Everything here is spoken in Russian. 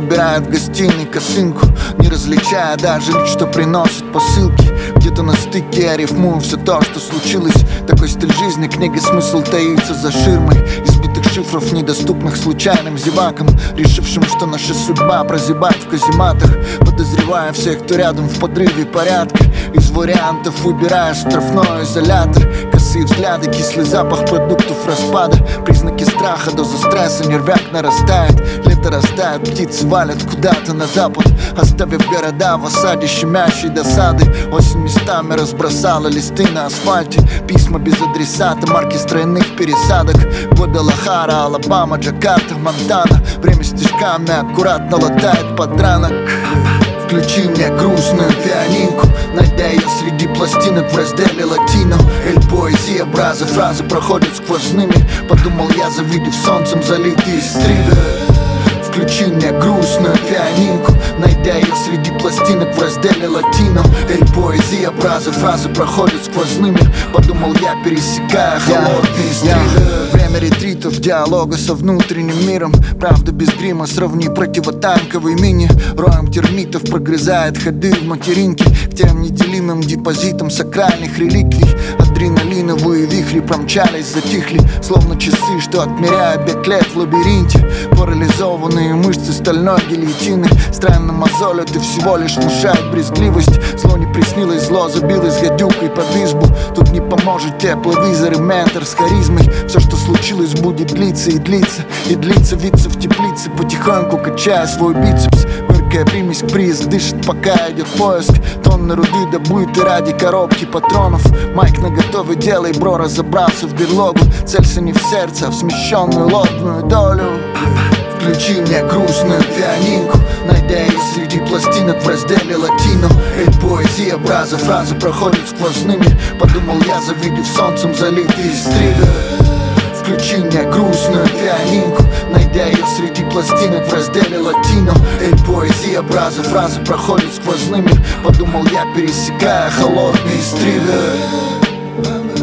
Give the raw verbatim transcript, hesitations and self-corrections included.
выбирает в гостиной косынку, не различая даже лиц, что приносит посылки. Где-то на стыке я рифмую все то, что случилось. Такой стиль жизни, книга смысл таится за ширмой избитых шифров, недоступных случайным зевакам, решившим, что наша судьба прозябать в казематах. Подозревая всех, кто рядом в подрыве порядка. Из вариантов выбирая штрафной изолятор. Косые взгляды, кислый запах продуктов распада, признаки страха, доза стресса, нервяк нарастает. Лето растает, птицы валят куда-то на запад, оставив города в осаде щемящей досады. Осень местами разбросала листы на асфальте, письма без адресата, марки стройных пересадок. Гвадалахара, Алабама, Джакарта, Монтана. Время стежками аккуратно латает подранок. Включи мне грустную пианинку, найдя ее среди пластинок в разделе латино. Эль поэзия, бразы, фразы проходят сквозными. Подумал я, завидев солнцем залитые стриды. Включи мне грустную пианинку, найдя ее среди пластинок в разделе латино. Эль поэзия, бразы, фразы проходят сквозными. Подумал я, пересекая холодные стриды. Время ретритов, диалога со внутренним миром. Правда без грима, сравни противотанковый мини. Роем термитов прогрызает ходы в материнке к тем неделимым депозитам сакральных реликвий. Адреналиновые вихри промчались, затихли, словно часы, что отмеряют бег лет в лабиринте. Парализованные мышцы стальной гильотины странно мозолят и всего лишь внушают брезгливость. Зло не приснилось, зло забилось гадюкой под избу. Тут не поможет тепловизор и ментор с харизмой. Все, что случилось, будет длиться и длиться, и длиться, виться в теплице, потихоньку качая свой бицепс. Мыркая примесь к прииск, дышит, пока идет поиск. Тонны руды добыты ради коробки патронов. Майк наготове, делай, бро, разобрался в берлогу. Целься не в сердце, а в смещенную лобную долю. Включи мне грустную пианинку, найдя ее среди пластинок в разделе латино. Эль поэзия, бразы, фразы проходят сквозными. Подумал я, завидев солнцем залитые стриды. Включи мне грустную пианинку, найдя ее среди пластинок в разделе латино. Эль поэзия, бразы, фразы проходят сквозными. Подумал я, пересекая холодные стриды.